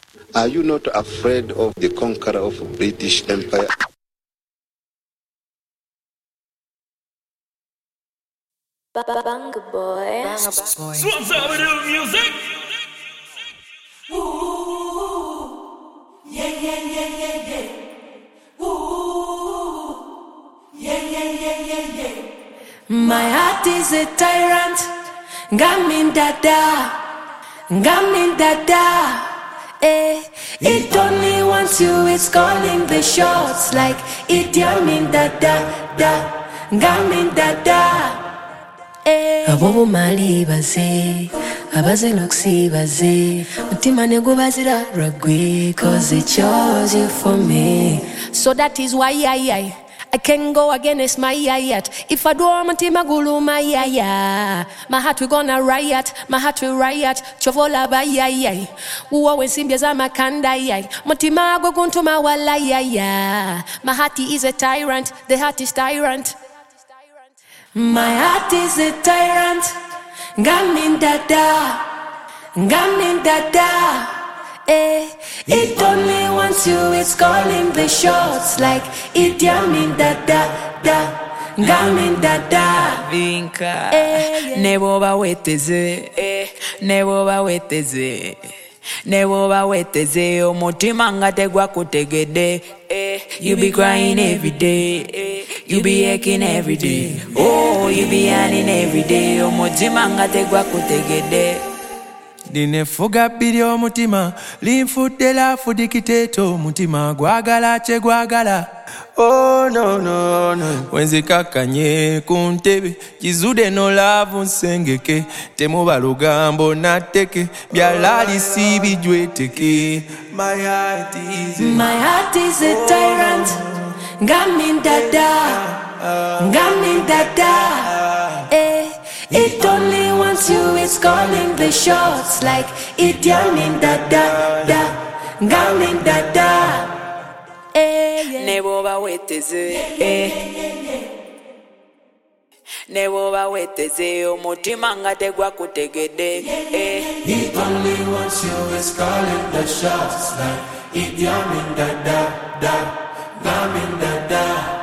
Are you not afraid of the conqueror of British Empire? Banga boy. Swans Avenue music. Ooh, yeah, yeah, yeah, yeah, yeah. Ooh, yeah, yeah, yeah, yeah, yeah. My heart is a tyrant. Gamin dada, gamin dada. Eh, it only wants you. It's calling the shots like it. Yamin dada, da, gamin dada. Abobo mali baze, abaze noksi baze. Mutima nego bazira ragwe, 'cause it chose you for me. So that is why I can go against my yayat. If I do mutima gulu my yaya, my heart we gonna riot, my heart will riot. Chovola ba yaya, uwa wensimbia za makanda yay. Mutima go guntu ma wala yaya. My heart is a tyrant, the heart is tyrant. My heart is a tyrant. Gamin dada, gamin dada. Eh, it only wants you. It's calling the shots like it. Yamin dada, da, gamin dada. Vinka, nebo ba weteze, nebo ba weteze. Nebo ba weteze, omutima nga tegwa kutegede. You be crying every day, you be aching every day. Oh, you be yearning every day, omutima nga tegwa kutegede. Dine fuga biri omutima, linfudela fudikiteto, mutima gwagala che gwagala. Oh no no no, wenzikakanye kuntebe, kizude no lavu nsengeke, temuba lugambo nateke, byalali si bijweteke. My heart is a tyrant. Gamin dada, gamin dada. Eh, it only wants you. It's calling the shots like it. Yamin dada, da, gamin dada. Nebo ba weteze, nebo ba weteze, omutima nga tegwa kutegede. It only wants you. It's calling the shots like it. Yamin dada, da, gamin dada.